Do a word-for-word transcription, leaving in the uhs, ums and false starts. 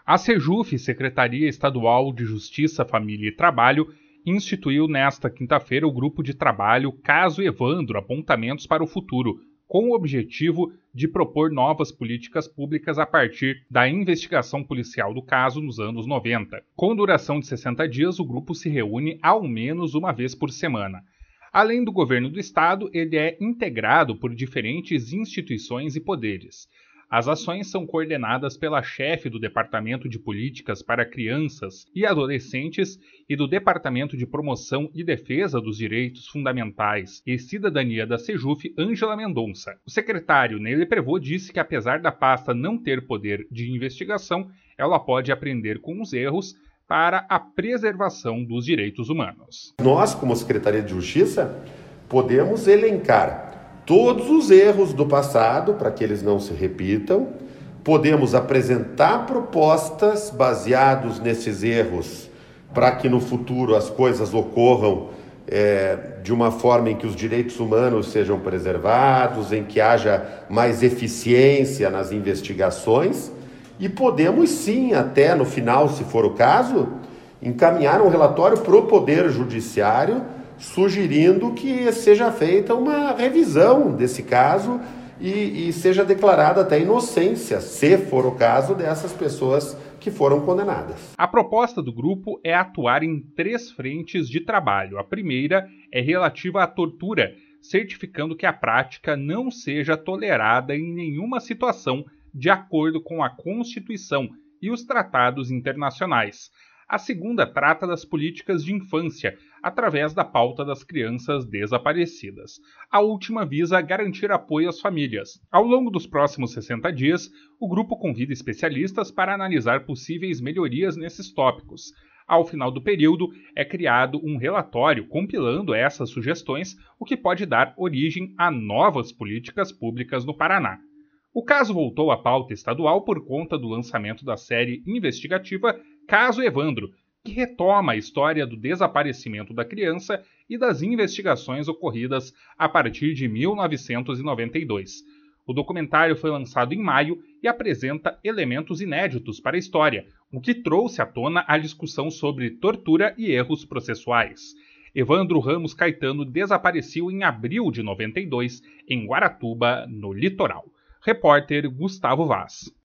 A Sejuf, Secretaria Estadual de Justiça, Família e Trabalho, instituiu nesta quinta-feira o grupo de trabalho Caso Evandro, Apontamentos para o Futuro, com o objetivo de propor novas políticas públicas a partir da investigação policial do caso nos anos noventa. Com duração de sessenta dias, o grupo se reúne ao menos uma vez por semana. Além do governo do estado, ele é integrado por diferentes instituições e poderes. As ações são coordenadas pela chefe do Departamento de Políticas para Crianças e Adolescentes e do Departamento de Promoção e Defesa dos Direitos Fundamentais e Cidadania da Sejuf, Ângela Mendonça. O secretário Nele Prevot disse que, apesar da pasta não ter poder de investigação, ela pode aprender com os erros para a preservação dos direitos humanos. Nós, como Secretaria de Justiça, podemos elencar todos os erros do passado, para que eles não se repitam. Podemos apresentar propostas baseadas nesses erros, para que no futuro as coisas ocorram é, de uma forma em que os direitos humanos sejam preservados, em que haja mais eficiência nas investigações. E podemos sim, até no final, se for o caso, encaminhar um relatório para o Poder Judiciário, sugerindo que seja feita uma revisão desse caso e, e seja declarada até inocência, se for o caso, dessas pessoas que foram condenadas. A proposta do grupo é atuar em três frentes de trabalho. A primeira é relativa à tortura, certificando que a prática não seja tolerada em nenhuma situação, de acordo com a Constituição e os tratados internacionais. A segunda trata das políticas de infância, através da pauta das crianças desaparecidas. A última visa garantir apoio às famílias. Ao longo dos próximos sessenta dias, o grupo convida especialistas para analisar possíveis melhorias nesses tópicos. Ao final do período, é criado um relatório compilando essas sugestões, o que pode dar origem a novas políticas públicas no Paraná. O caso voltou à pauta estadual por conta do lançamento da série investigativa Caso Evandro, que retoma a história do desaparecimento da criança e das investigações ocorridas a partir de mil novecentos e noventa e dois. O documentário foi lançado em maio e apresenta elementos inéditos para a história, o que trouxe à tona a discussão sobre tortura e erros processuais. Evandro Ramos Caetano desapareceu em abril de noventa e dois, em Guaratuba, no litoral. Repórter Gustavo Vaz.